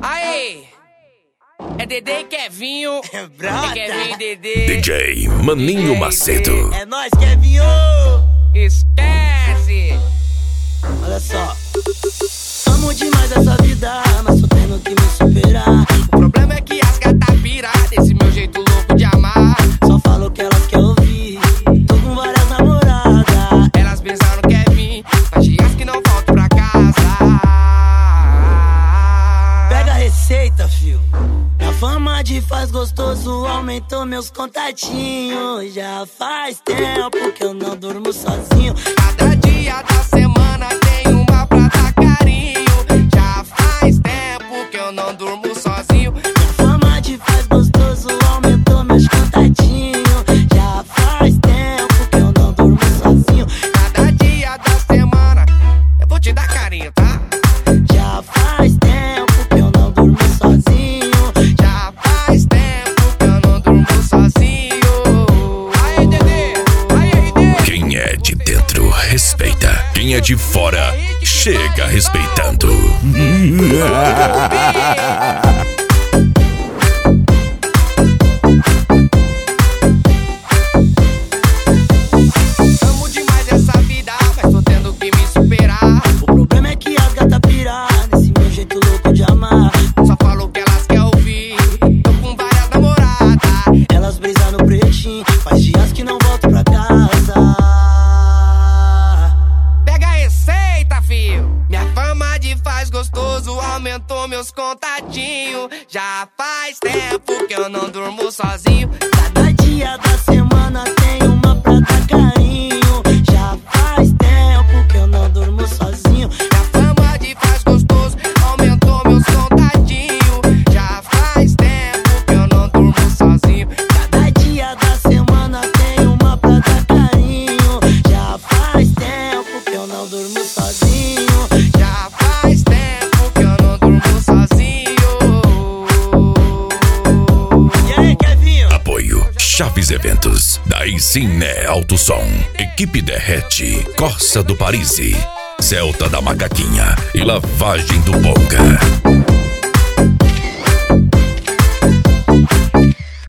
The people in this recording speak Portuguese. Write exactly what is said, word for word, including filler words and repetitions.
Aí, é Dedê e Kevinho. É brota. É Kevinho e Dedê. D J Maninho D J Macedo. É nóis, Kevinho. Esquece. Olha só. Amo demais essa vida, mas tô tendo que me superar. O problema é que as gatas piram desse meu jeito louco de amar. Só falo o que elas querem ouvir. Tô com várias namoradas. Elas pensaram que é vir, faz dias que não volto pra casa. Pega a receita, fio. Minha fama de faz gostoso aumentou meus contatinhos. Já faz tempo que eu não durmo sozinho. Cada dia da semana tem uma pra dar carinho. Já faz tempo que eu não durmo sozinho. Minha fama de faz gostoso aumentou meus contatinhos. Já faz tempo que eu não durmo sozinho. Cada dia da semana eu vou te dar carinho, tá? Já faz tempo que eu não durmo sozinho. Já faz tempo que eu não durmo sozinho. Aê, Dedê! Aê, Dedê! Quem é de dentro, respeita. Quem é de fora, chega respeitando. Amo demais essa vida, mas tô tendo que me superar. O problema é que as gatas piram nesse meu jeito louco de amar. Só falo o que elas querem ouvir. Tô com várias namoradas. Elas brisam no pretinho, faz dias que não volto pra casa. Pega a receita, fio. Minha fama de faz gostoso aumentou meus contatinhos. Já faz tempo que eu não durmo sozinho. Cada dia da semana tem uma pra dar carinho. Já faz tempo que eu não durmo sozinho. Minha fama de faz gostoso aumentou meus contatinhos. Já faz tempo que eu não durmo sozinho. Cada dia da semana tem uma pra dar carinho. Já faz tempo que eu não durmo sozinho. Já faz tempo que eu não durmo sozinho. E aí, Kevinho? Apoio Chaves Eventos. Daí sim, né? Alto Som. Equipe Derrete. Corsa do Parisi. Celta da Macaquinha. E Lavagem do Bonga.